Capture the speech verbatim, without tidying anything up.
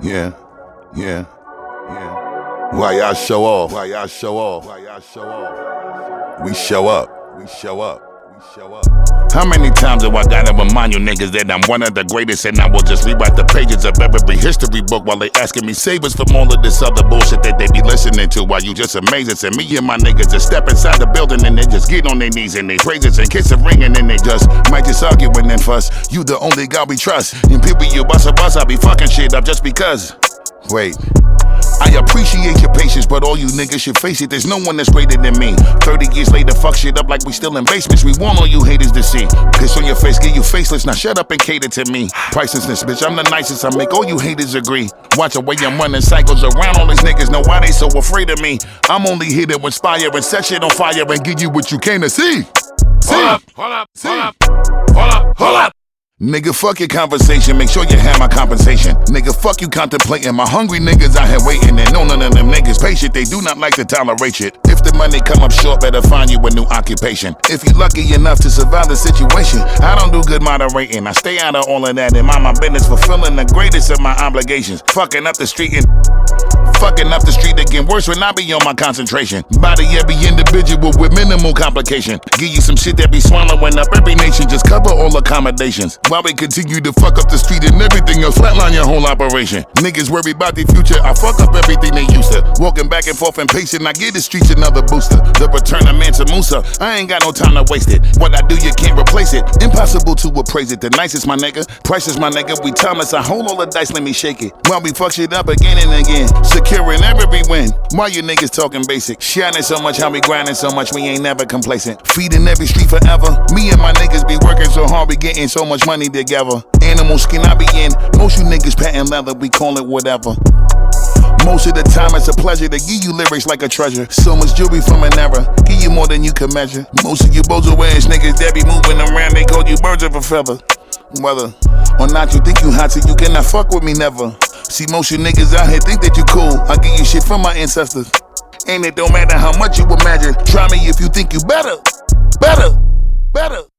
Yeah, yeah, yeah. Why y'all show off? Why y'all show off? Why y'all show off? We show up. We show up. We show up. How many times do I gotta remind you niggas that I'm one of the greatest, and I will just rewrite the pages of every history book while they asking me savers from all of this other bullshit that they be listening to, while you just amazing. And me and my niggas just step inside the building and they just get on their knees and they praises and kiss a ring, and then they just might just argue and then fuss. You the only God we trust, and people you bust a bus, I be fucking shit up just because. Wait, I appreciate your patience, but all you niggas should face it, there's no one that's greater than me. thirty years later, fuck shit up like we still in basements. We want all you haters to see. Piss on your face, get you faceless, now shut up and cater to me. Pricelessness, bitch, I'm the nicest, I make all you haters agree. Watch the way I'm running cycles around, all these niggas know why they so afraid of me. I'm only here to inspire and set shit on fire and give you what you came to see. See? Hold up, hold up, see? hold up, hold up, hold up. Nigga, fuck your conversation, make sure you have my compensation. Nigga, fuck you contemplating, my hungry niggas out here waiting, and no none of them niggas patient, they do not like to tolerate shit. If the money come up short, better find you a new occupation. If you lucky enough to survive the situation, I don't do good moderating, I stay out of all of that and mind my business, fulfilling the greatest of my obligations. Fucking up the street and fucking up the street again, worse when I be on my concentration. Body every individual with minimal complication. Give you some shit that be swallowing up every nation, just cover all accommodations. While we continue to fuck up the street and everything else, flatline your whole operation. Niggas worry about the future, I fuck up everything they used to. Walking back and forth and pacing, I give the streets another booster. The return of Mansa Musa, I ain't got no time to waste it. What I do, you can't replace it. Impossible to appraise it. The nicest, my nigga, priceless, my nigga. We timeless, I hold all the dice, let me shake it. While we fuck shit up again and again, securing every win. Why you niggas talking basic? Shining so much, how we grinding so much, we ain't never complacent. Feeding every street forever. Me and my niggas be working so hard, we getting so much money together. Animal skin I be in, most you niggas patent leather, we call it whatever. Most of the time it's a pleasure to give you lyrics like a treasure. So much jewelry from an era, give you more than you can measure. Most of you bozo ass niggas that be moving around, they call you birds of a feather. Whether or not you think you hot, so you cannot fuck with me never. See, most you niggas out here think that you cool, I give you shit from my ancestors. And it don't matter how much you imagine, try me if you think you better, better, better.